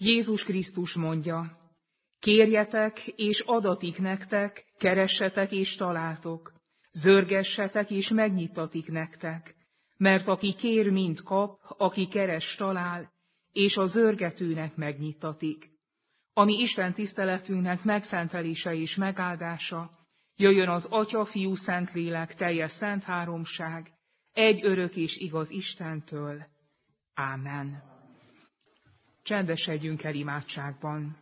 Jézus Krisztus mondja, kérjetek, és adatik nektek, keressetek, és találtok, zörgessetek, és megnyitatik nektek, mert aki kér, mind kap, aki keres, talál, és a zörgetőnek megnyitatik. Ami Isten tiszteletünknek megszentelése és megáldása, jöjjön az Atya, Fiú, Szentlélek, teljes szent háromság, egy örök és igaz Istentől. Ámen. Csendesedjünk el imádságban.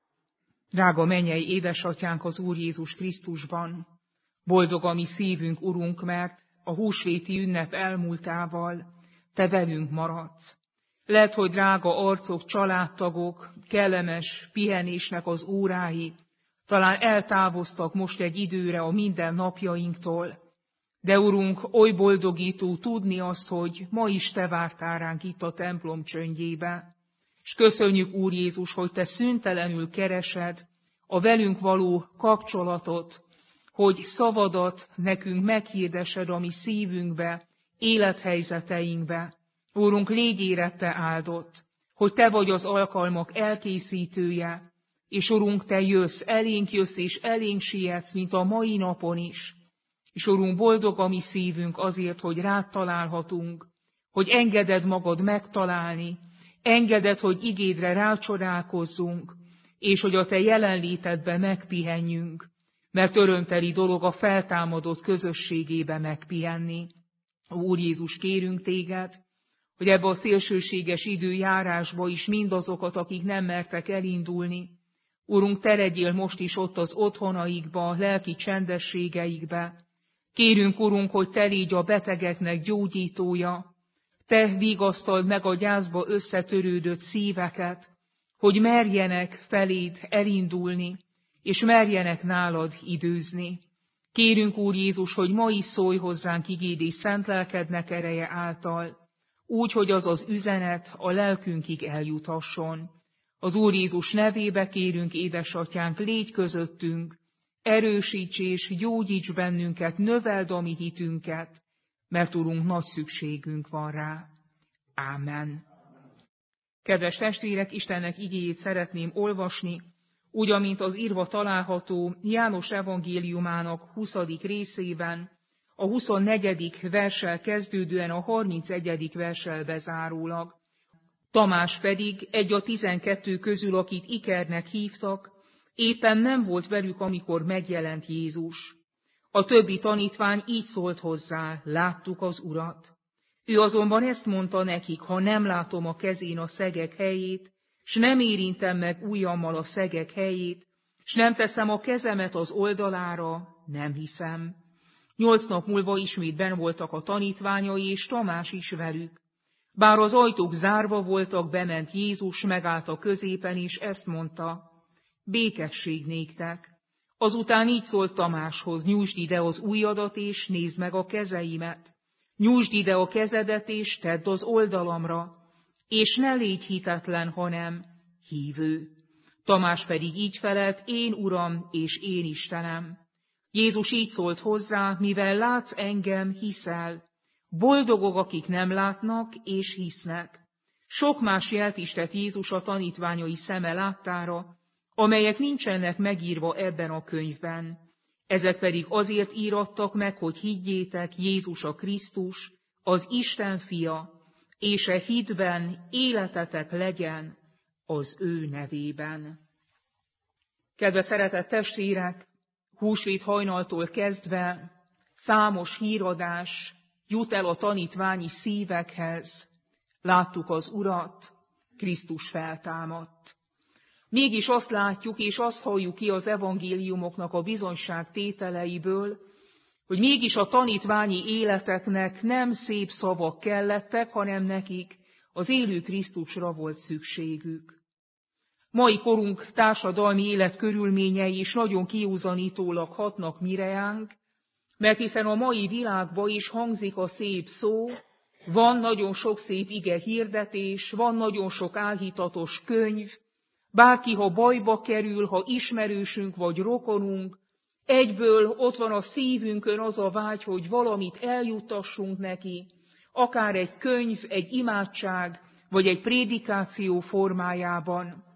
Drága mennyei édesatyánk az Úr Jézus Krisztusban, boldog a mi szívünk, Urunk, mert a húsvéti ünnep elmúltával Te velünk maradsz. Lehet, hogy drága arcok, családtagok, kellemes pihenésnek az órái talán eltávoztak most egy időre a mindennapjainktól, de Urunk, oly boldogító tudni azt, hogy ma is Te vártál ránk itt a templom csöndjébe. És köszönjük, Úr Jézus, hogy Te szüntelenül keresed a velünk való kapcsolatot, hogy szavadat nekünk meghirdesed a mi szívünkbe, élethelyzeteinkbe. Úrunk, légy érette áldott, hogy Te vagy az alkalmak elkészítője, és Urunk, Te jössz és elénk sietsz, mint a mai napon is. És Urunk, boldog a mi szívünk azért, hogy rád találhatunk, hogy engeded magad megtalálni, engeded, hogy igédre rácsodálkozzunk, és hogy a Te jelenlétedbe megpihenjünk, mert örömteli dolog a feltámadott közösségébe megpihenni. Úr Jézus, kérünk Téged, hogy ebbe a szélsőséges időjárásba is mindazokat, akik nem mertek elindulni, Urunk, Te legyél most is ott az otthonaikba, a lelki csendességeikbe. Kérünk, Urunk, hogy Te légy a betegeknek gyógyítója, Te vigasztald meg a gyászba összetörődött szíveket, hogy merjenek feléd elindulni, és merjenek nálad időzni. Kérünk, Úr Jézus, hogy ma is szólj hozzánk igéd és szent lelkednek ereje által, úgy, hogy az az üzenet a lelkünkig eljuthasson. Az Úr Jézus nevébe kérünk, édesatyánk, légy közöttünk, erősíts és gyógyíts bennünket, növeld a mi hitünket, mert Urunk, nagy szükségünk van rá. Ámen. Kedves testvérek, Istennek igéjét szeretném olvasni, úgy, amint az írva található János evangéliumának 20. részében, a 24. verssel kezdődően a 31. verssel bezárólag. Tamás pedig, egy a 12 közül, akit Ikernek hívtak, éppen nem volt velük, amikor megjelent Jézus. A többi tanítvány így szólt hozzá, láttuk az Urat. Ő azonban ezt mondta nekik, ha nem látom a kezén a szegek helyét, s nem érintem meg ujjammal a szegek helyét, s nem teszem a kezemet az oldalára, nem hiszem. 8 nap múlva ismét benn voltak a tanítványai, és Tamás is velük. Bár az ajtók zárva voltak, bement Jézus, megállt a középen, és ezt mondta, békesség néktek. Azután így szólt Tamáshoz, nyújtsd ide az ujjadat, és nézd meg a kezeimet. Nyújtsd ide a kezedet, és tedd az oldalamra, és ne légy hitetlen, hanem hívő. Tamás pedig így felelt, én Uram és én Istenem. Jézus így szólt hozzá, mivel látsz engem, hiszel. Boldogok, akik nem látnak és hisznek. Sok más jelt is tett Jézus a tanítványai szeme láttára, amelyek nincsenek megírva ebben a könyvben. Ezek pedig azért írattak meg, hogy higgyétek, Jézus a Krisztus, az Isten fia, és e hitben életetek legyen az ő nevében. Kedves szeretett testvérek, húsvét hajnaltól kezdve számos híradás jut el a tanítványi szívekhez. Láttuk az Urat, Krisztus feltámadt. Mégis azt látjuk és azt halljuk ki az evangéliumoknak a bizonyságtételeiből, hogy mégis a tanítványi életeknek nem szép szavak kellettek, hanem nekik az élő Krisztusra volt szükségük. Mai korunk társadalmi életkörülményei is nagyon kiúzanítólag hatnak mireánk, mert hiszen a mai világban is hangzik a szép szó, van nagyon sok szép ige hirdetés, van nagyon sok álhitatos könyv, bárki, ha bajba kerül, ha ismerősünk vagy rokonunk, egyből ott van a szívünkön az a vágy, hogy valamit eljuttassunk neki, akár egy könyv, egy imádság, vagy egy prédikáció formájában.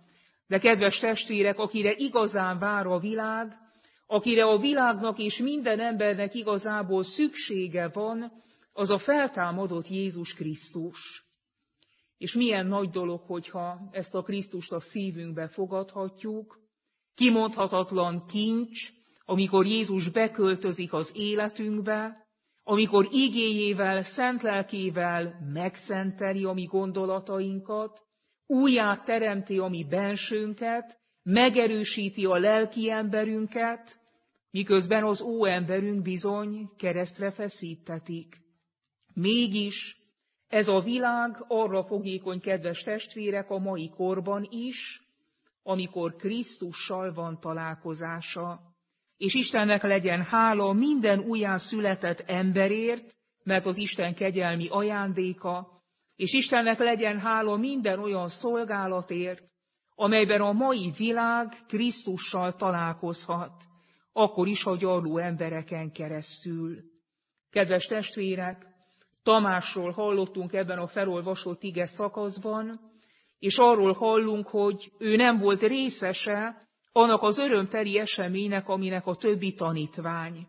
De kedves testvérek, akire igazán vár a világ, akire a világnak és minden embernek igazából szüksége van, az a feltámadott Jézus Krisztus. És milyen nagy dolog, hogyha ezt a Krisztust a szívünkbe fogadhatjuk, kimondhatatlan kincs, amikor Jézus beköltözik az életünkbe, amikor igéjével, szent lelkével megszenteli a mi gondolatainkat, újjá teremti a mi bensőnket, megerősíti a lelki emberünket, miközben az óemberünk bizony keresztre feszítetik. Mégis ez a világ arra fogékony, kedves testvérek, a mai korban is, amikor Krisztussal van találkozása. És Istennek legyen hála minden újján született emberért, mert az Isten kegyelmi ajándéka, és Istennek legyen hála minden olyan szolgálatért, amelyben a mai világ Krisztussal találkozhat, akkor is a gyarló embereken keresztül. Kedves testvérek, Tamásról hallottunk ebben a felolvasott ige szakaszban, és arról hallunk, hogy ő nem volt részese annak az örömteli eseménynek, aminek a többi tanítvány.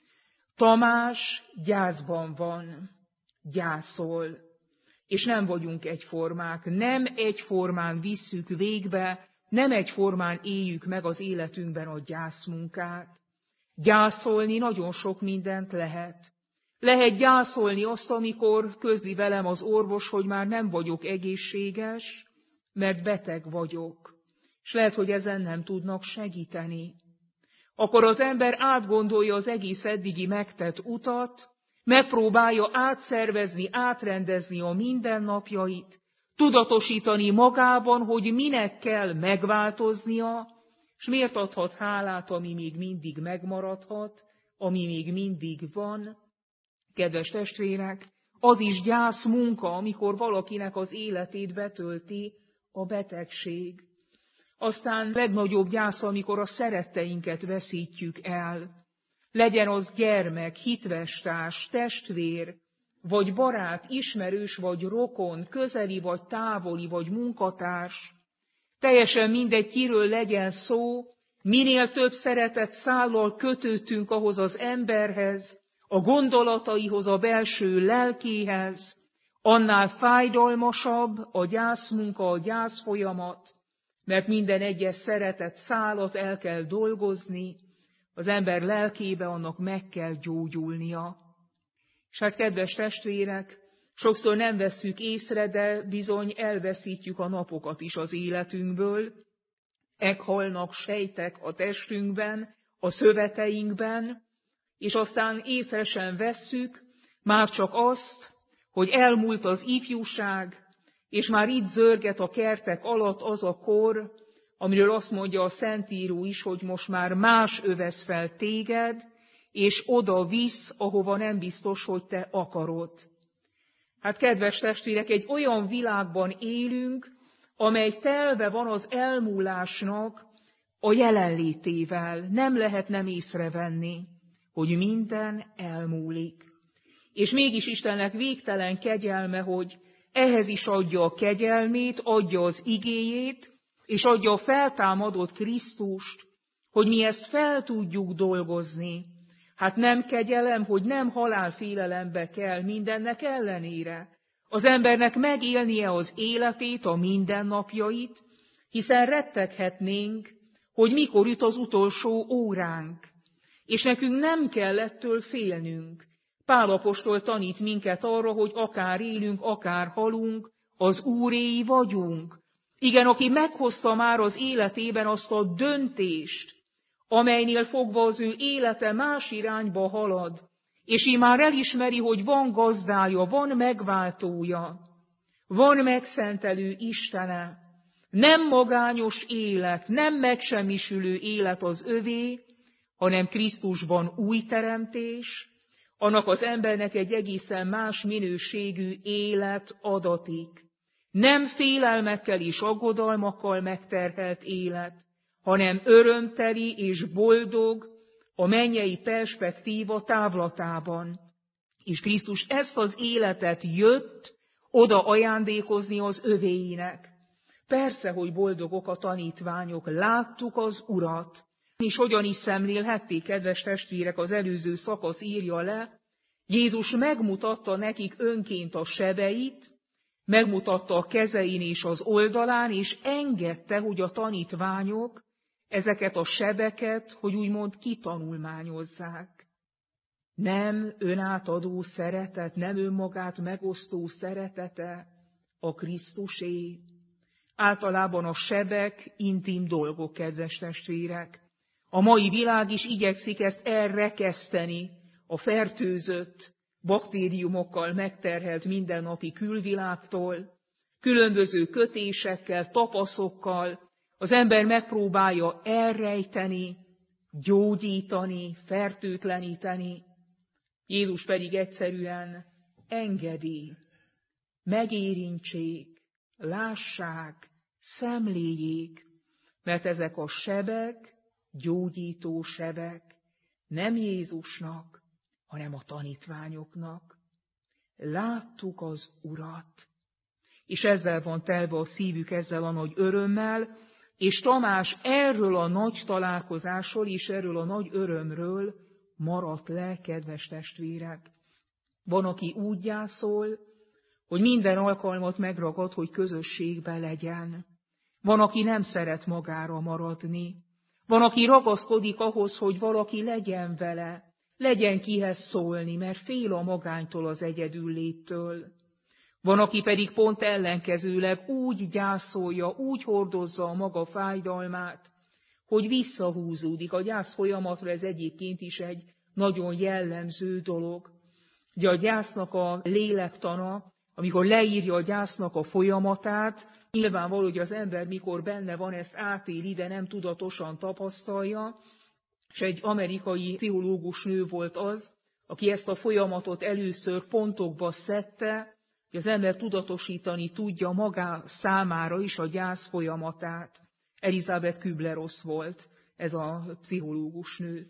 Tamás gyászban van, gyászol, és nem vagyunk egyformák, nem egyformán visszük végbe, nem egyformán éljük meg az életünkben a gyászmunkát. Gyászolni nagyon sok mindent lehet. Lehet gyászolni azt, amikor közli velem az orvos, hogy már nem vagyok egészséges, mert beteg vagyok. És lehet, hogy ezen nem tudnak segíteni. Akkor az ember átgondolja az egész eddigi megtett utat, megpróbálja átszervezni, átrendezni a mindennapjait, tudatosítani magában, hogy minek kell megváltoznia, és miért adhat hálát, ami még mindig megmaradhat, ami még mindig van. Kedves testvérek, az is gyász munka, amikor valakinek az életét betölti a betegség. Aztán legnagyobb gyász, amikor a szeretteinket veszítjük el. Legyen az gyermek, hitvestárs, testvér, vagy barát, ismerős, vagy rokon, közeli, vagy távoli, vagy munkatárs. Teljesen mindegy, kiről legyen szó, minél több szeretet szállal kötődtünk ahhoz az emberhez, a gondolataihoz, a belső lelkéhez, annál fájdalmasabb a gyászmunka, a gyászfolyamat, mert minden egyes szeretet szálat el kell dolgozni, az ember lelkébe annak meg kell gyógyulnia. És hát, kedves testvérek, sokszor nem vesszük észre, de bizony elveszítjük a napokat is az életünkből. Meghalnak sejtek a testünkben, a szöveteinkben, és aztán észre sem vesszük már csak azt, hogy elmúlt az ifjúság, és már itt zörget a kertek alatt az a kor, amiről azt mondja a Szentíró is, hogy most már más övesz fel téged, és oda visz, ahova nem biztos, hogy te akarod. Hát, kedves testvérek, egy olyan világban élünk, amely telve van az elmúlásnak a jelenlétével. Nem lehet nem észrevenni, hogy minden elmúlik. És mégis Istennek végtelen kegyelme, hogy ehhez is adja a kegyelmét, adja az igéjét, és adja a feltámadott Krisztust, hogy mi ezt fel tudjuk dolgozni. Hát nem kegyelem, hogy nem halálfélelembe kell mindennek ellenére. Az embernek megélnie az életét, a mindennapjait, hiszen retteghetnénk, hogy mikor jut az utolsó óránk. És nekünk nem kell ettől félnünk. Pál apostol tanít minket arra, hogy akár élünk, akár halunk, az Úréi vagyunk. Igen, aki meghozta már az életében azt a döntést, amelynél fogva az ő élete más irányba halad, és így már elismeri, hogy van gazdája, van megváltója, van megszentelő Istene, nem magányos élet, nem megsemmisülő élet az övé, hanem Krisztusban új teremtés, annak az embernek egy egészen más minőségű élet adatik. Nem félelmekkel és aggodalmakkal megterhelt élet, hanem örömteli és boldog a mennyei perspektíva távlatában. És Krisztus ezt az életet jött oda ajándékozni az övéinek. Persze, hogy boldogok a tanítványok, láttuk az Urat. És hogyan is szemlélhették, kedves testvérek, az előző szakasz írja le. Jézus megmutatta nekik önként a sebeit, megmutatta a kezein és az oldalán, és engedte, hogy a tanítványok ezeket a sebeket, hogy úgymond kitanulmányozzák. Nem önátadó szeretet, nem önmagát megosztó szeretete a Krisztusé. Általában a sebek intim dolgok, kedves testvérek. A mai világ is igyekszik ezt elrekeszteni a fertőzött, baktériumokkal megterhelt mindennapi külvilágtól, különböző kötésekkel, tapaszokkal. Az ember megpróbálja elrejteni, gyógyítani, fertőtleníteni. Jézus pedig egyszerűen engedi, megérintsék, lássák, szemléljék, mert ezek a sebek, gyógyító sebek nem Jézusnak, hanem a tanítványoknak. Láttuk az Urat, és ezzel van telve a szívük, ezzel a nagy örömmel, és Tamás erről a nagy találkozásról és erről a nagy örömről maradt le, kedves testvérek. Van, aki úgy gyászol, hogy minden alkalmat megragad, hogy közösségben legyen. Van, aki nem szeret magára maradni. Van, aki ragaszkodik ahhoz, hogy valaki legyen vele, legyen kihez szólni, mert fél a magánytól, az egyedülléttől. Van, aki pedig pont ellenkezőleg úgy gyászolja, úgy hordozza a maga fájdalmát, hogy visszahúzódik. A gyász folyamatra ez egyébként is egy nagyon jellemző dolog. Ugye a gyásznak a lélektana, amikor leírja a gyásznak a folyamatát, nyilvánvaló, hogy az ember mikor benne van, ezt átéli, de nem tudatosan tapasztalja, és egy amerikai pszichológus nő volt az, aki ezt a folyamatot először pontokba szedte, hogy az ember tudatosítani tudja magá számára is a gyász folyamatát. Elizabeth Kübler-Ross volt ez a pszichológus nő.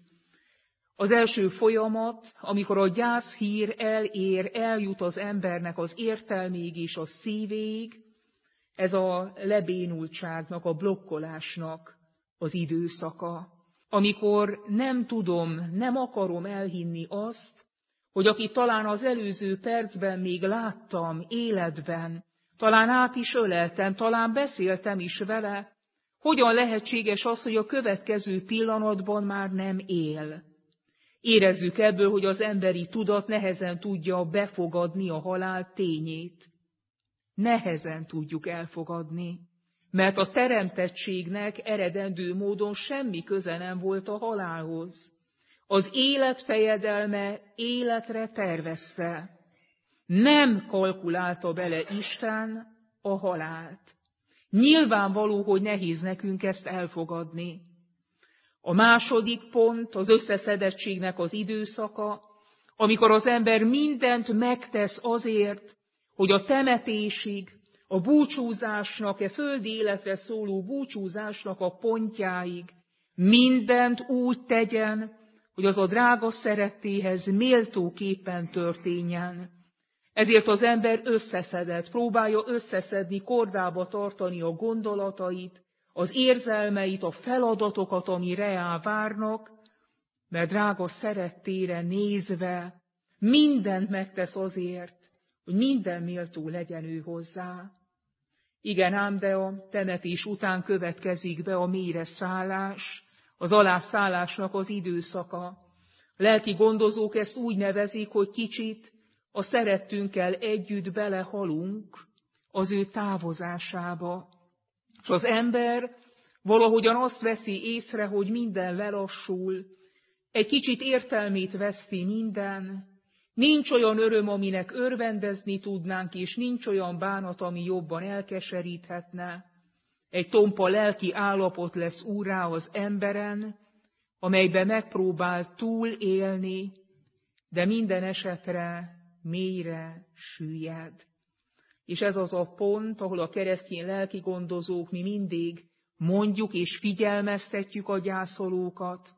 Az első folyamat, amikor a gyászhír eljut az embernek az értelméig és a szívéig, ez a lebénultságnak, a blokkolásnak az időszaka. Amikor nem tudom, nem akarom elhinni azt, hogy akit talán az előző percben még láttam életben, talán át is öleltem, talán beszéltem is vele, hogyan lehetséges az, hogy a következő pillanatban már nem él. Érezzük ebből, hogy az emberi tudat nehezen tudja befogadni a halál tényét. Nehezen tudjuk elfogadni, mert a teremtettségnek eredendő módon semmi köze nem volt a halálhoz. Az élet fejedelme életre tervezte. Nem kalkulálta bele Isten a halált. Nyilvánvaló, hogy nehéz nekünk ezt elfogadni. A második pont az összeszedettségnek az időszaka, amikor az ember mindent megtesz azért, hogy a temetésig, a búcsúzásnak, földi életre szóló búcsúzásnak a pontjáig mindent úgy tegyen, hogy az a drága szerettéhez méltóképpen történjen. Ezért az ember összeszedett, próbálja összeszedni, kordába tartani a gondolatait, az érzelmeit, a feladatokat, ami reá várnak, mert drága szerettére nézve mindent megtesz azért, hogy minden méltó legyen ő hozzá. Igen ám, de a temetés után következik be a mélyre szállás, az alászállásnak az időszaka. A lelki gondozók ezt úgy nevezik, hogy kicsit a szerettünkkel együtt belehalunk az ő távozásába. És az ember valahogyan azt veszi észre, hogy minden lelassul, egy kicsit értelmét veszti minden, nincs olyan öröm, aminek örvendezni tudnánk, és nincs olyan bánat, ami jobban elkeseríthetne. Egy tompa lelki állapot lesz úrrá az emberen, amelybe megpróbál túlélni, de minden esetre mélyre süllyed. És ez az a pont, ahol a keresztény lelki gondozók mi mindig mondjuk és figyelmeztetjük a gyászolókat,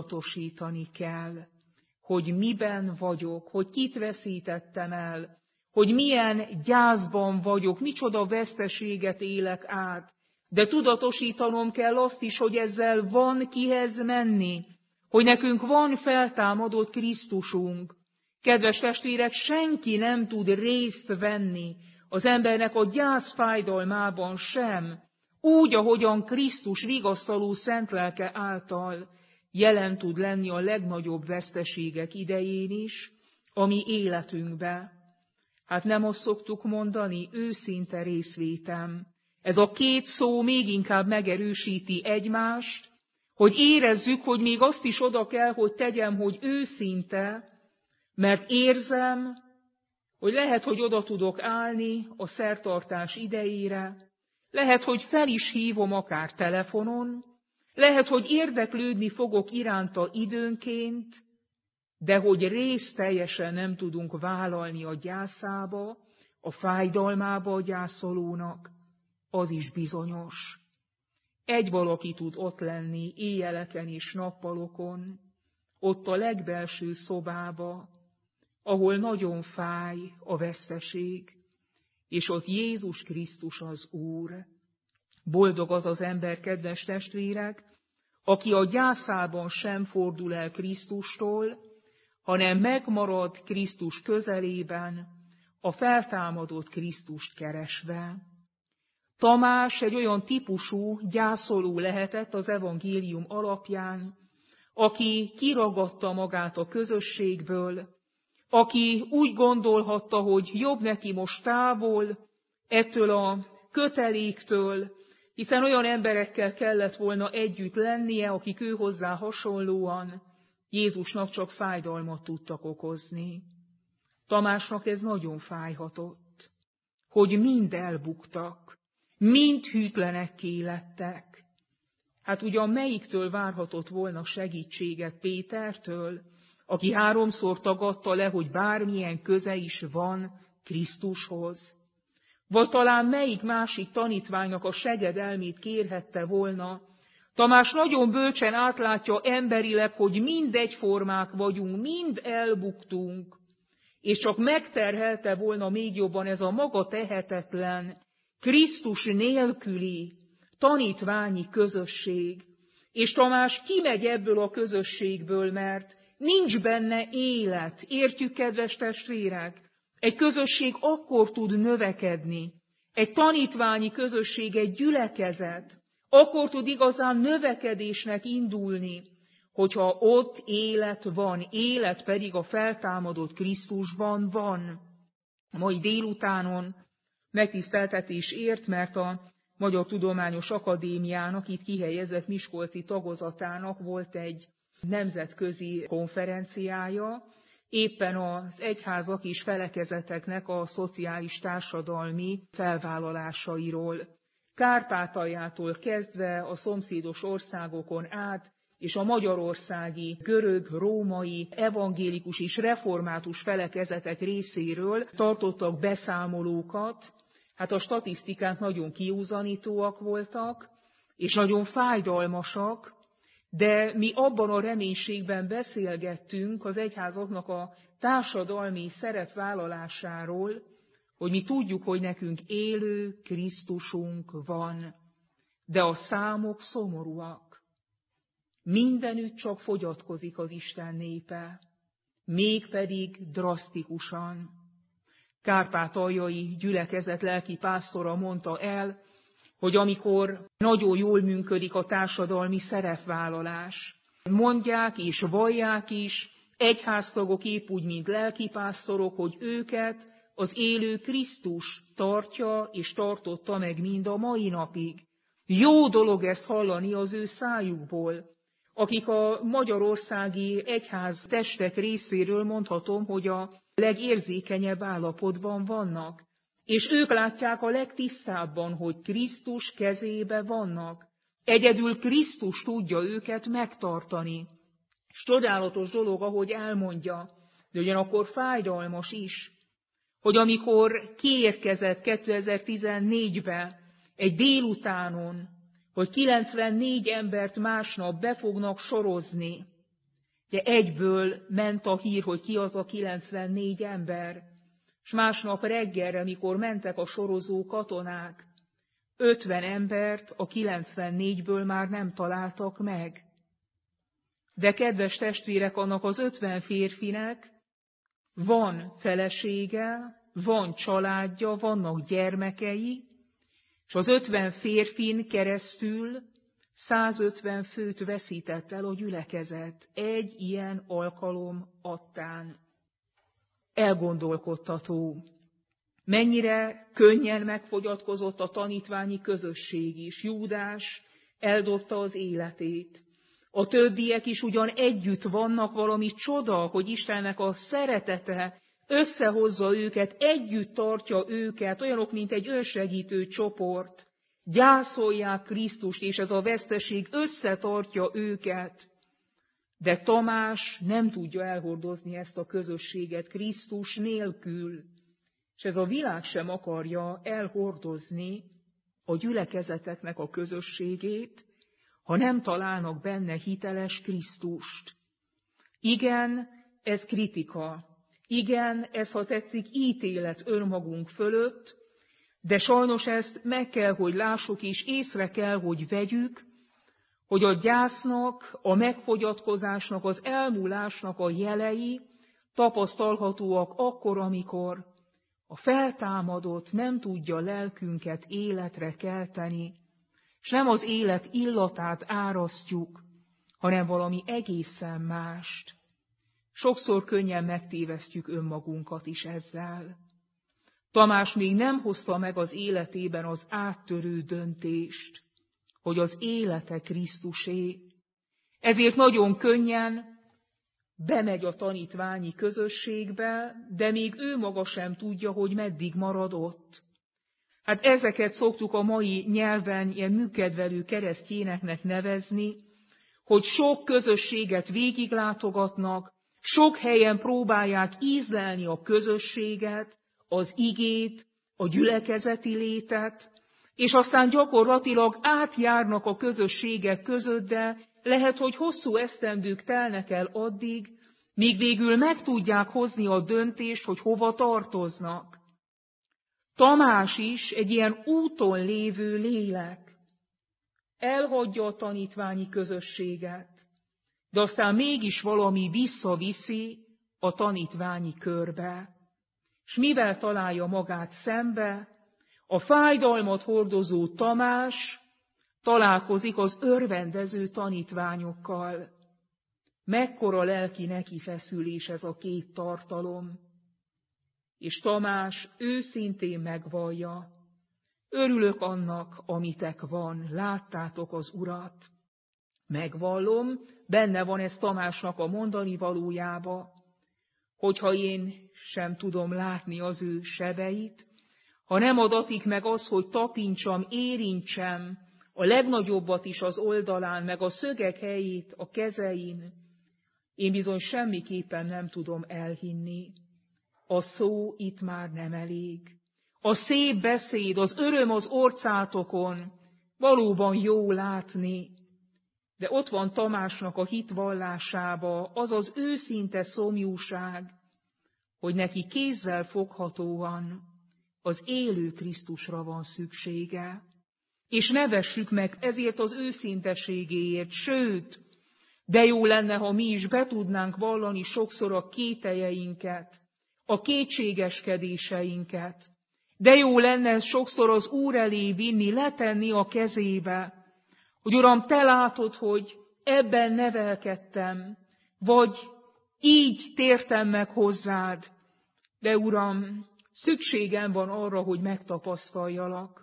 tudatosítani kell, hogy miben vagyok, hogy kit veszítettem el, hogy milyen gyászban vagyok, micsoda veszteséget élek át, de tudatosítanom kell azt is, hogy ezzel van kihez menni, hogy nekünk van feltámadott Krisztusunk. Kedves testvérek, senki nem tud részt venni az embernek a gyász fájdalmában sem, úgy, ahogyan Krisztus vigasztaló szent lelke által jelen tud lenni a legnagyobb veszteségek idején is, a mi életünkbe. Hát nem azt szoktuk mondani, őszinte részvétem. Ez a két szó még inkább megerősíti egymást, hogy érezzük, hogy még azt is oda kell, hogy tegyem, hogy őszinte, mert érzem, hogy lehet, hogy oda tudok állni a szertartás idejére, lehet, hogy fel is hívom akár telefonon, lehet, hogy érdeklődni fogok iránta időnként, de hogy részt teljesen nem tudunk vállalni a gyászába, a fájdalmába a gyászolónak, az is bizonyos. Egy valaki tud ott lenni éjjeleken és nappalokon, ott a legbelső szobába, ahol nagyon fáj a veszteség, és ott Jézus Krisztus az Úr. Boldog az az ember, kedves testvérek, aki a gyászában sem fordul el Krisztustól, hanem megmarad Krisztus közelében, a feltámadott Krisztust keresve. Tamás egy olyan típusú gyászoló lehetett az evangélium alapján, aki kiragadta magát a közösségből, aki úgy gondolhatta, hogy jobb neki most távol ettől a köteléktől, hiszen olyan emberekkel kellett volna együtt lennie, akik ő hozzá hasonlóan Jézusnak csak fájdalmat tudtak okozni. Tamásnak ez nagyon fájhatott, hogy mind elbuktak, mind hűtlenekké lettek. Hát ugyan melyiktől várhatott volna segítséget? Pétertől, aki 3-szor tagadta le, hogy bármilyen köze is van Krisztushoz? Vagy talán melyik másik tanítványnak a segedelmét kérhette volna? Tamás nagyon bölcsen átlátja emberileg, hogy mind egyformák vagyunk, mind elbuktunk, és csak megterhelte volna még jobban ez a maga tehetetlen, Krisztus nélküli tanítványi közösség. És Tamás kimegy ebből a közösségből, mert nincs benne élet. Értjük, kedves testvérek? Egy közösség akkor tud növekedni, egy tanítványi közösség, egy gyülekezet, akkor tud igazán növekedésnek indulni, hogyha ott élet van, élet pedig a feltámadott Krisztusban van. A mai délutánon megtiszteltetés ért, mert a Magyar Tudományos Akadémiának, itt kihelyezett miskolci tagozatának volt egy nemzetközi konferenciája, éppen az egyházak és felekezeteknek a szociális társadalmi felvállalásairól. Kárpátaljától kezdve a szomszédos országokon át, és a magyarországi, görög, római, evangélikus és református felekezetek részéről tartottak beszámolókat. Hát a statisztikák nagyon kiúzanítóak voltak, és nagyon fájdalmasak, de mi abban a reménységben beszélgettünk az egyházaknak a társadalmi szerepvállalásáról, hogy mi tudjuk, hogy nekünk élő Krisztusunk van, de a számok szomorúak. Mindenütt csak fogyatkozik az Isten népe, mégpedig drasztikusan. Kárpátaljai gyülekezet lelki pásztora mondta el, hogy amikor nagyon jól működik a társadalmi szerepvállalás, mondják és vallják is egyháztagok épp úgy, mint lelkipásztorok, hogy őket az élő Krisztus tartja és tartotta meg mind a mai napig. Jó dolog ezt hallani az ő szájukból. Akik a magyarországi egyház testek részéről mondhatom, hogy a legérzékenyebb állapotban vannak. És ők látják a legtisztábban, hogy Krisztus kezébe vannak. Egyedül Krisztus tudja őket megtartani. És csodálatos dolog, ahogy elmondja, de ugyanakkor fájdalmas is, hogy amikor kiérkezett 2014-be egy délutánon, hogy 94 embert másnap be fognak sorozni, de egyből ment a hír, hogy ki az a 94 ember, és másnap reggelre, mikor mentek a sorozó katonák, 50 embert a 94-ből már nem találtak meg. De kedves testvérek, annak az 50 férfinek van felesége, van családja, vannak gyermekei, és az 50 férfin keresztül 150 főt veszített el a gyülekezet egy ilyen alkalom adtán. Elgondolkodtató. Mennyire könnyen megfogyatkozott a tanítványi közösség is. Júdás eldobta az életét. A többiek is ugyan együtt vannak, valami csoda, hogy Istennek a szeretete összehozza őket, együtt tartja őket, olyanok, mint egy önsegítő csoport. Gyászolják Krisztust, és ez a veszteség összetartja őket. De Tamás nem tudja elhordozni ezt a közösséget Krisztus nélkül, és ez a világ sem akarja elhordozni a gyülekezeteknek a közösségét, ha nem találnak benne hiteles Krisztust. Igen, ez kritika. Igen, ez, ha tetszik, ítélet önmagunk fölött, de sajnos ezt meg kell, hogy lássuk, és észre kell, hogy vegyük, hogy a gyásznak, a megfogyatkozásnak, az elmúlásnak a jelei tapasztalhatóak akkor, amikor a feltámadott nem tudja lelkünket életre kelteni, és nem az élet illatát árasztjuk, hanem valami egészen mást. Sokszor könnyen megtévesztjük önmagunkat is ezzel. Tamás még nem hozta meg az életében az áttörő döntést, hogy az élete Krisztusé. Ezért nagyon könnyen bemegy a tanítványi közösségbe, de még ő maga sem tudja, hogy meddig marad ott. Hát ezeket szoktuk a mai nyelven ilyen műkedvelő keresztjéneknek nevezni, hogy sok közösséget végiglátogatnak, sok helyen próbálják ízlelni a közösséget, az igét, a gyülekezeti létet, és aztán gyakorlatilag átjárnak a közösségek között, de lehet, hogy hosszú esztendők telnek el addig, míg végül meg tudják hozni a döntést, hogy hova tartoznak. Tamás is egy ilyen úton lévő lélek. Elhagyja a tanítványi közösséget, de aztán mégis valami visszaviszi a tanítványi körbe. És mivel találja magát szembe? A fájdalmat hordozó Tamás találkozik az örvendező tanítványokkal. Mekkora lelki nekifeszülés ez a két tartalom. És Tamás őszintén megvallja, örülök annak, amitek van, láttátok az Urat. Megvallom, benne van ez Tamásnak a mondani valójába, hogyha én sem tudom látni az ő sebeit, ha nem adatik meg az, hogy tapintsam, érintsem a legnagyobbat is az oldalán, meg a szögek helyét a kezein, én bizony semmiképpen nem tudom elhinni. A szó itt már nem elég. A szép beszéd, az öröm az orcátokon valóban jó látni, de ott van Tamásnak a hitvallásába az az őszinte szomjúság, hogy neki kézzel foghatóan az élő Krisztusra van szüksége. És ne vessük meg ezért az őszinteségéért, sőt, de jó lenne, ha mi is be tudnánk vallani sokszor a kételjeinket, a kétségeskedéseinket. De jó lenne sokszor az Úr elé vinni, letenni a kezébe, hogy Uram, Te látod, hogy ebben nevelkedtem, vagy így tértem meg hozzád, de Uram, szükségem van arra, hogy megtapasztaljalak.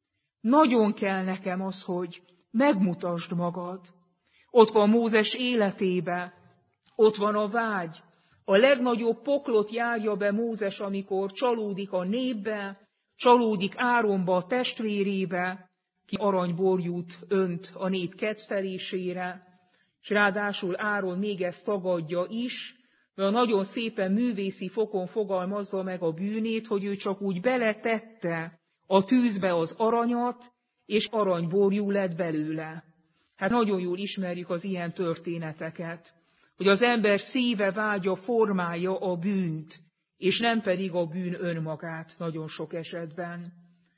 Nagyon kell nekem az, hogy megmutasd magad. Ott van Mózes életébe, ott van a vágy. A legnagyobb poklot járja be Mózes, amikor csalódik a népbe, csalódik Áronba, a testvérébe, ki aranyborjút önt a nép kedvelésére, és ráadásul Áron még ezt tagadja is, mert nagyon szépen művészi fokon fogalmazza meg a bűnét, hogy ő csak úgy beletette a tűzbe az aranyat, és aranyborjú lett belőle. Hát nagyon jól ismerjük az ilyen történeteket, hogy az ember szíve, vágya formálja a bűnt, és nem pedig a bűn önmagát nagyon sok esetben.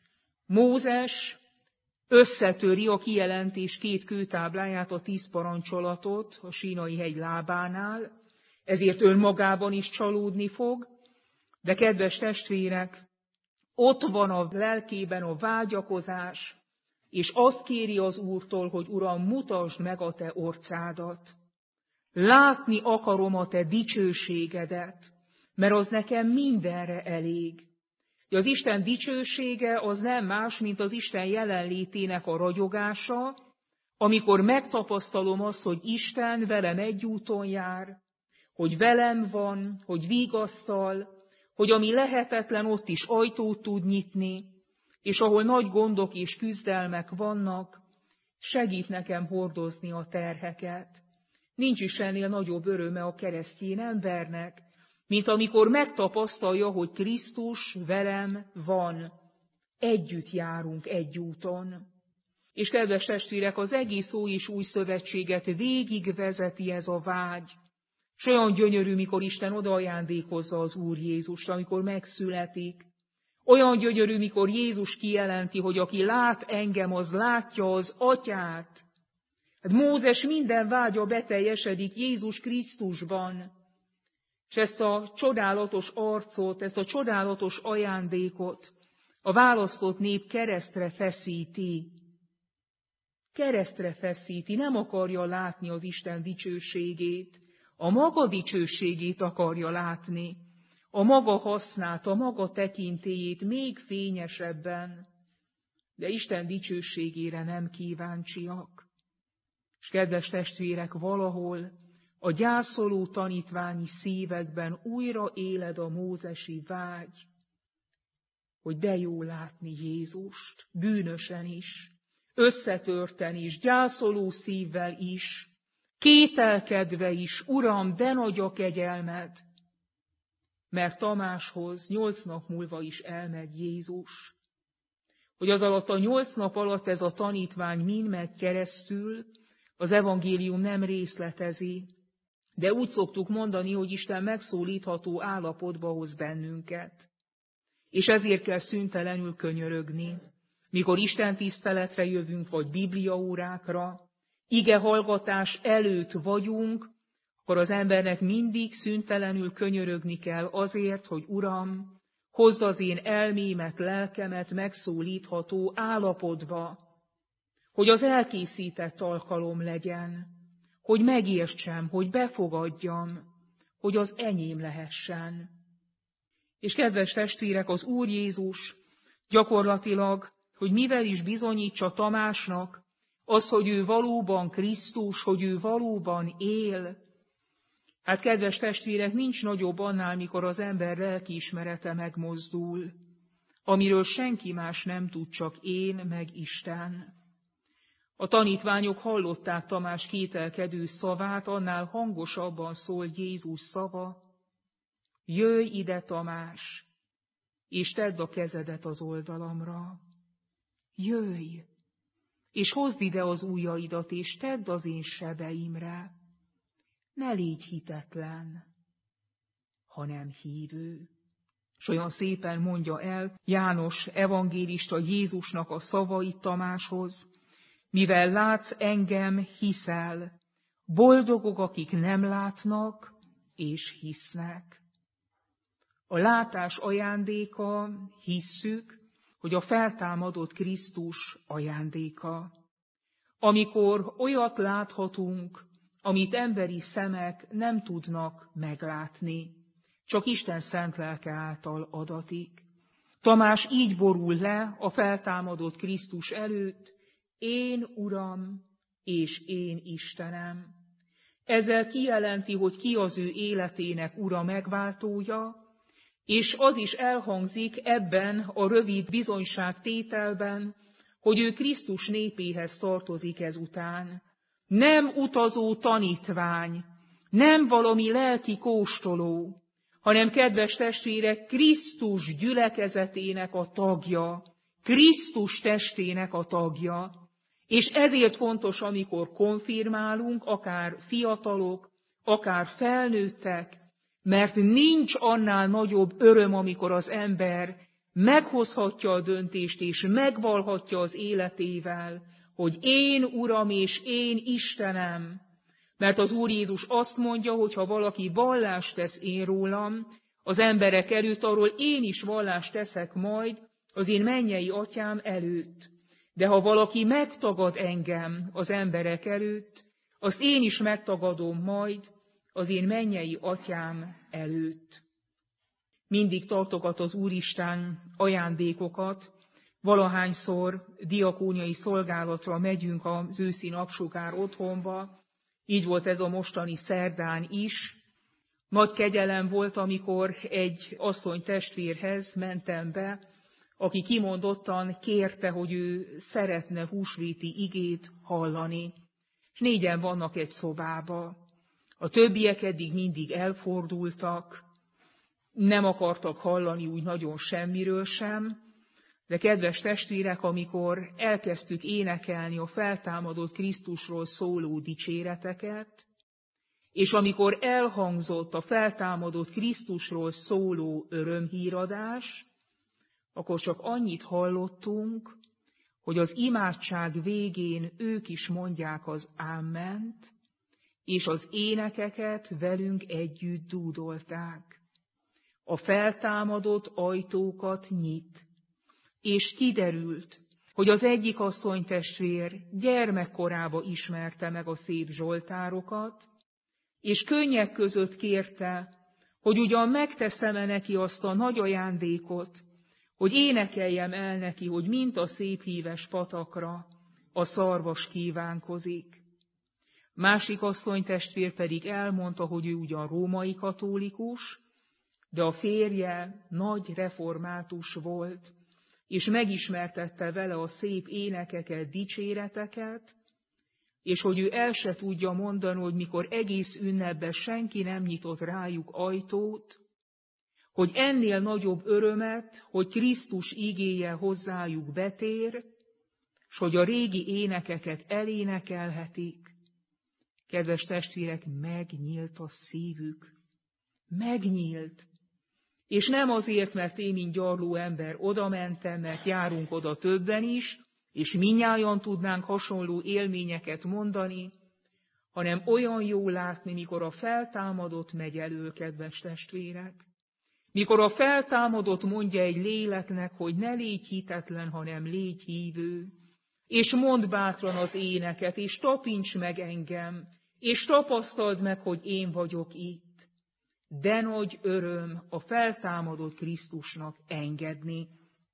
Mózes összetöri a kijelentés 2 kőtábláját, a 10 parancsolatot a Sínai hegy lábánál, ezért önmagában is csalódni fog, de kedves testvérek, ott van a lelkében a vágyakozás, és azt kéri az Úrtól, hogy Uram, mutasd meg a te orcádat. Látni akarom a te dicsőségedet, mert az nekem mindenre elég. Az Isten dicsősége az nem más, mint az Isten jelenlétének a ragyogása, amikor megtapasztalom azt, hogy Isten velem egy úton jár, hogy velem van, hogy vigasztal, hogy ami lehetetlen, ott is ajtót tud nyitni, és ahol nagy gondok és küzdelmek vannak, segít nekem hordozni a terheket. Nincs is ennél nagyobb öröme a keresztény embernek, mint amikor megtapasztalja, hogy Krisztus velem van, együtt járunk egy úton. És kedves testvérek, az egész Ój és Új Szövetséget végigvezeti ez a vágy. És olyan gyönyörű, mikor Isten odaajándékozza az Úr Jézust, amikor megszületik. Olyan gyönyörű, mikor Jézus kijelenti, hogy aki lát engem, az látja az Atyát. Hát Mózes minden vágya beteljesedik Jézus Krisztusban. És ezt a csodálatos arcot, ezt a csodálatos ajándékot a választott nép keresztre feszíti. Keresztre feszíti, nem akarja látni az Isten dicsőségét, a maga dicsőségét akarja látni, a maga hasznát, a maga tekintélyét még fényesebben, de Isten dicsőségére nem kíváncsiak. És kedves testvérek, valahol a gyászoló tanítványi szívekben újra éled a mózesi vágy, hogy de jó látni Jézust, bűnösen is, összetörten is, gyászoló szívvel is, kételkedve is, Uram, de nagy a kegyelmed, mert Tamáshoz 8 nap múlva is elmegy Jézus. Hogy az alatt a 8 nap alatt ez a tanítvány mind megy keresztül, az evangélium nem részletezi, de úgy szoktuk mondani, hogy Isten megszólítható állapotba hoz bennünket. És ezért kell szüntelenül könyörögni, mikor Isten tiszteletre jövünk, vagy bibliaórákra, ige hallgatás előtt vagyunk, akkor az embernek mindig szüntelenül könyörögni kell azért, hogy Uram, hozd az én elmémet, lelkemet megszólítható állapotba, hogy az elkészített alkalom legyen, hogy megértsem, hogy befogadjam, hogy az enyém lehessen. És kedves testvérek, az Úr Jézus gyakorlatilag, hogy mivel is bizonyítsa Tamásnak az, hogy ő valóban Krisztus, hogy ő valóban él. Hát kedves testvérek, nincs nagyobb annál, mikor az ember lelkiismerete megmozdul, amiről senki más nem tud, csak én meg Isten. A tanítványok hallották Tamás kételkedő szavát, annál hangosabban szól Jézus szava: jöjj ide, Tamás, és tedd a kezedet az oldalamra. Jöjj, és hozd ide az ujjaidat, és tedd az én sebeimre. Ne légy hitetlen, hanem hívő. És olyan szépen mondja el János evangélista Jézusnak a szavait Tamáshoz: mivel látsz engem, hiszel, boldogok, akik nem látnak és hisznek. A látás ajándéka, hisszük, hogy a feltámadott Krisztus ajándéka. Amikor olyat láthatunk, amit emberi szemek nem tudnak meglátni, csak Isten szent lelke által adatik. Tamás így borul le a feltámadott Krisztus előtt: én Uram és én Istenem. Ezzel kijelenti, hogy ki az ő életének ura, megváltója, és az is elhangzik ebben a rövid bizonyságtételben, hogy ő Krisztus népéhez tartozik ezután. Nem utazó tanítvány, nem valami lelki kóstoló, hanem, kedves testvérek, Krisztus gyülekezetének a tagja, Krisztus testének a tagja. És ezért fontos, amikor konfirmálunk, akár fiatalok, akár felnőttek, Mert nincs annál nagyobb öröm, amikor az ember meghozhatja a döntést, és megvalhatja az életével, hogy én Uram és én Istenem. Mert az Úr Jézus azt mondja, hogy ha valaki vallást tesz én rólam, az emberek előtt, arról én is vallást teszek majd az én mennyei atyám előtt. De ha valaki megtagad engem az emberek előtt, azt én is megtagadom majd az én mennyei atyám előtt. Mindig tartogat az Úristen ajándékokat, valahányszor diakóniai szolgálatra megyünk az őszi napsugár otthonba, így volt ez a mostani szerdán is. Nagy kegyelem volt, amikor egy asszony testvérhez mentem be, aki kimondottan kérte, hogy ő szeretne húsvéti igét hallani. És 4-en vannak egy szobába. A többiek eddig mindig elfordultak, nem akartak hallani úgy nagyon semmiről sem, de kedves testvérek, amikor elkezdtük énekelni a feltámadott Krisztusról szóló dicséreteket, és amikor elhangzott a feltámadott Krisztusról szóló örömhíradás, akkor csak annyit hallottunk, hogy az imádság végén ők is mondják az áment, és az énekeket velünk együtt dúdolták. A feltámadott ajtókat nyit, és kiderült, hogy az egyik asszonytestvér gyermekkorába ismerte meg a szép zsoltárokat, és könnyek között kérte, hogy ugyan megteszem-e neki azt a nagy ajándékot, hogy énekeljem el neki, hogy mint a szép híves patakra a szarvas kívánkozik. Másik asszonytestvér pedig elmondta, hogy ő ugyan római katolikus, de a férje nagy református volt, és megismertette vele a szép énekeket, dicséreteket, és hogy ő el se tudja mondani, hogy mikor egész ünnepben senki nem nyitott rájuk ajtót, hogy ennél nagyobb örömet, hogy Krisztus igéje hozzájuk betér, s hogy a régi énekeket elénekelhetik. Kedves testvérek, megnyílt a szívük. Megnyílt. És nem azért, mert én, mint gyarló ember odamentem, mert járunk oda többen is, és mindnyájan tudnánk hasonló élményeket mondani, hanem olyan jó látni, mikor a feltámadott megy elő, kedves testvérek. Mikor a feltámadott mondja egy léleknek, hogy ne légy hitetlen, hanem légy hívő, és mondd bátran az éneket, és tapints meg engem, és tapasztald meg, hogy én vagyok itt. De nagy öröm a feltámadott Krisztusnak engedni.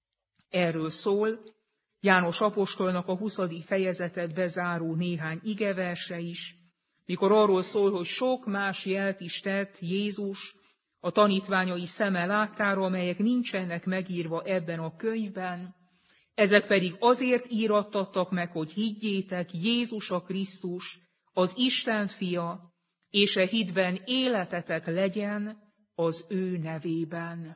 Erről szól János apostolnak a 20. fejezetet bezáró néhány igeverse is, mikor arról szól, hogy sok más jelt is tett Jézus a tanítványai szeme láttára, amelyek nincsenek megírva ebben a könyvben, ezek pedig azért írattattak meg, hogy higgyétek, Jézus a Krisztus, az Isten fia, és e hitben életetek legyen az ő nevében.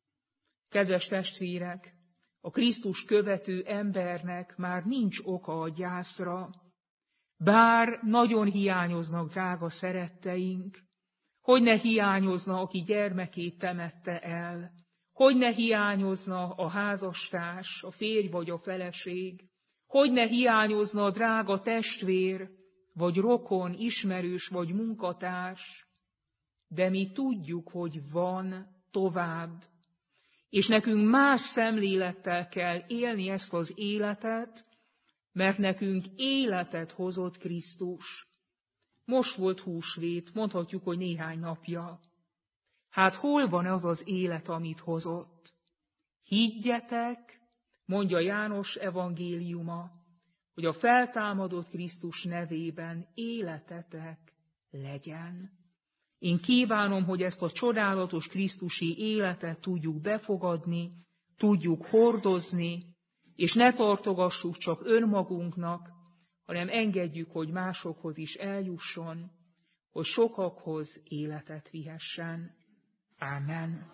Kedves testvérek, a Krisztus követő embernek már nincs oka a gyászra, bár nagyon hiányoznak drága szeretteink, hogy ne hiányozna, aki gyermekét temette el, hogy ne hiányozna a házastárs, a férj vagy a feleség, hogy ne hiányozna a drága testvér, vagy rokon, ismerős vagy munkatárs, de mi tudjuk, hogy van tovább, és nekünk más szemlélettel kell élni ezt az életet, mert nekünk életet hozott Krisztus. Most volt húsvét, mondhatjuk, hogy néhány napja. Hát hol van az az élet, amit hozott? Higgyetek, mondja János evangéliuma, hogy a feltámadott Krisztus nevében életetek legyen. Én kívánom, hogy ezt a csodálatos krisztusi életet tudjuk befogadni, tudjuk hordozni, és ne tartogassuk csak önmagunknak, hanem engedjük, hogy másokhoz is eljusson, hogy sokakhoz életet vihessen. Ámen.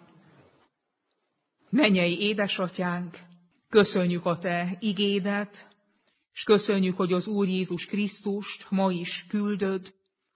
Mennyei édesatyánk, köszönjük a te igédet, és köszönjük, hogy az Úr Jézus Krisztust ma is küldöd,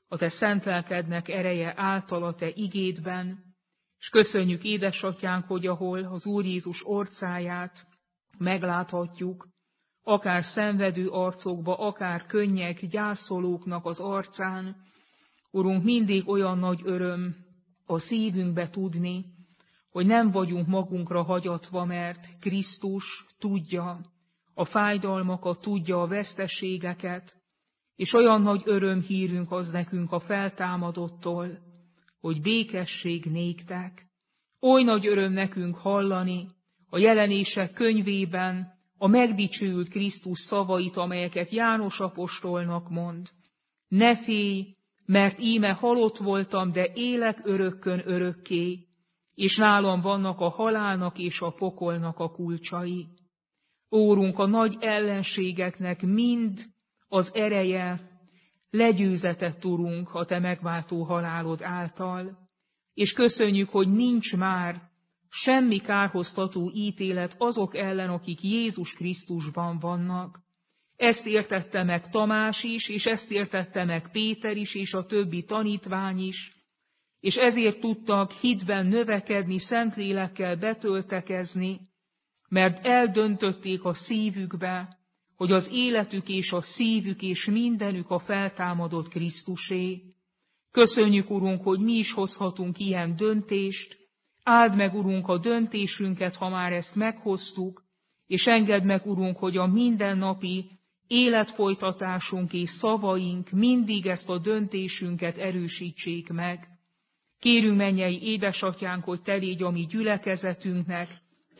a Te szent lelkednek ereje által a Te igédben, és köszönjük, édesatyánk, hogy ahol az Úr Jézus orcáját megláthatjuk, akár szenvedő arcokba, akár könnyek, gyászolóknak az arcán, Urunk, mindig olyan nagy öröm a szívünkbe tudni, hogy nem vagyunk magunkra hagyatva, mert Krisztus tudja a fájdalmakat, tudja a veszteségeket, és olyan nagy örömhírünk az nekünk a feltámadottól, hogy békesség néktek. Oly nagy öröm nekünk hallani a Jelenések könyvében a megdicsőült Krisztus szavait, amelyeket János apostolnak mond. Ne félj, mert íme halott voltam, de élek örökkön örökké, és nálam vannak a halálnak és a pokolnak a kulcsai. Órunk, a nagy ellenségeknek mind az ereje legyőzetett, Urunk, a Te megváltó halálod által, és köszönjük, hogy nincs már semmi kárhoztató ítélet azok ellen, akik Jézus Krisztusban vannak. Ezt értette meg Tamás is, és ezt értette meg Péter is, és a többi tanítvány is, és ezért tudtak hitben növekedni, Szentlélekkel betöltekezni, mert eldöntötték a szívükbe, hogy az életük és a szívük és mindenük a feltámadott Krisztusé. Köszönjük, Urunk, hogy mi is hozhatunk ilyen döntést. Áld meg, Urunk, a döntésünket, ha már ezt meghoztuk, és engedd meg, Urunk, hogy a mindennapi életfolytatásunk és szavaink mindig ezt a döntésünket erősítsék meg. Kérünk, mennyei édesatyánk, hogy Te légy a mi gyülekezetünknek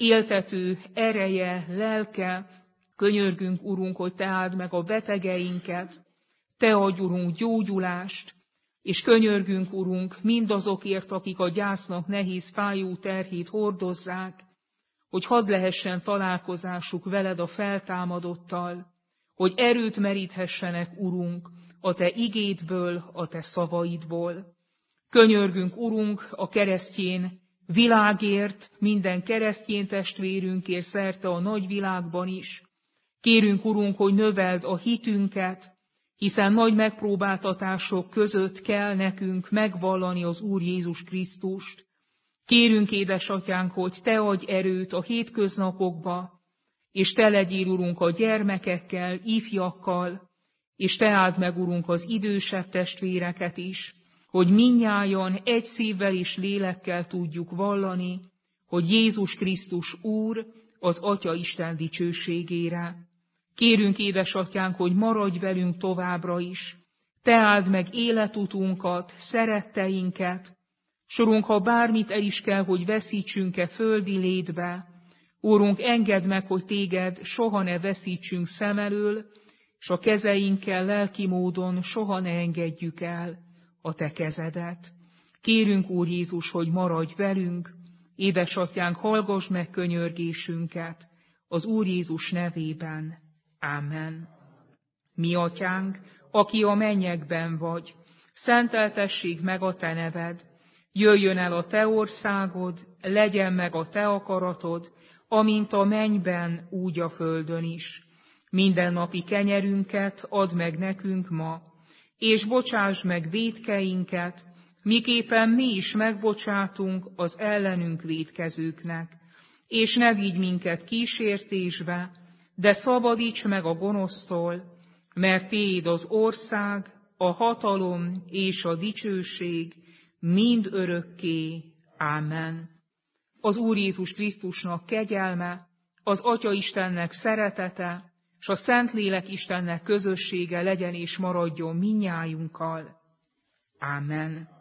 éltető ereje, lelke. Könyörgünk, Urunk, hogy Te áld meg a betegeinket, Te adj, Urunk, gyógyulást, és könyörgünk, Urunk, mindazokért, akik a gyásznak nehéz fájó terhét hordozzák, hogy hadd lehessen találkozásuk veled a feltámadottal, hogy erőt meríthessenek, Urunk, a Te igédből, a Te szavaidból. Könyörgünk, Urunk, a keresztjén világért, minden keresztjén testvérünkért szerte a nagyvilágban is. Kérünk, Urunk, hogy növeld a hitünket, hiszen nagy megpróbáltatások között kell nekünk megvallani az Úr Jézus Krisztust. Kérünk, édesatyánk, hogy Te adj erőt a hétköznapokba, és Te legyél, Urunk, a gyermekekkel, ifjakkal, és Te áld meg, Urunk, az idősebb testvéreket is, hogy mindnyájan egy szívvel és lélekkel tudjuk vallani, hogy Jézus Krisztus Úr az Atya Isten dicsőségére. Kérünk, édesatyánk, hogy maradj velünk továbbra is, Te áld meg életutunkat, szeretteinket, Urunk, ha bármit el is kell, hogy veszítsünk-e földi létbe, Úrunk, engedd meg, hogy Téged soha ne veszítsünk szem elől, s a kezeinkkel lelki módon soha ne engedjük el a Te kezedet. Kérünk, Úr Jézus, hogy maradj velünk, édesatyánk, hallgass meg könyörgésünket, az Úr Jézus nevében. Ámen. Mi atyánk, aki a mennyekben vagy, szenteltessék meg a Te neved, jöjjön el a Te országod, legyen meg a Te akaratod, amint a mennyben, úgy a földön is. Mindennapi kenyerünket add meg nekünk ma, és bocsáss meg vétkeinket, miképpen mi is megbocsátunk az ellenünk vétkezőknek. És ne vigy minket kísértésbe, de szabadíts meg a gonosztól, mert Tiéd az ország, a hatalom és a dicsőség mind örökké. Ámen. Az Úr Jézus Krisztusnak kegyelme, az Atya Istennek szeretete, s a Szentlélek Istennek közössége legyen és maradjon mindnyájunkkal. Ámen.